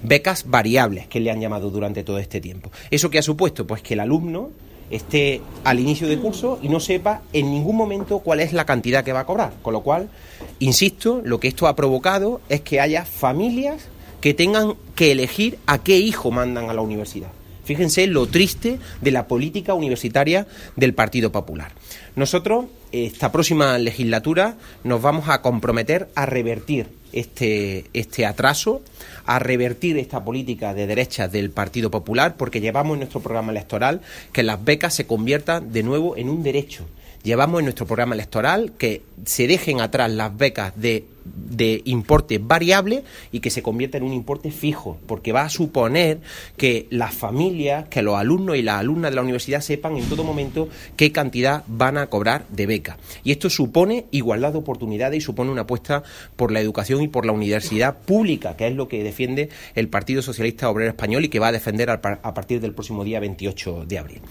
becas variables, que le han llamado durante todo este tiempo. ¿Eso qué ha supuesto? Pues que el alumno esté al inicio de curso y no sepa en ningún momento cuál es la cantidad que va a cobrar. Con lo cual, insisto, lo que esto ha provocado es que haya familias que tengan que elegir a qué hijo mandan a la universidad. Fíjense lo triste de la política universitaria del Partido Popular. Nosotros, esta próxima legislatura, nos vamos a comprometer a revertir este atraso, a revertir esta política de derechas del Partido Popular, porque llevamos en nuestro programa electoral que las becas se conviertan de nuevo en un derecho. Llevamos en nuestro programa electoral que se dejen atrás las becas de importe variable y que se convierta en un importe fijo, porque va a suponer que las familias, que los alumnos y las alumnas de la universidad sepan en todo momento qué cantidad van a cobrar de beca. Y esto supone igualdad de oportunidades y supone una apuesta por la educación y por la universidad pública, que es lo que defiende el Partido Socialista Obrero Español y que va a defender a partir del próximo día 28 de abril.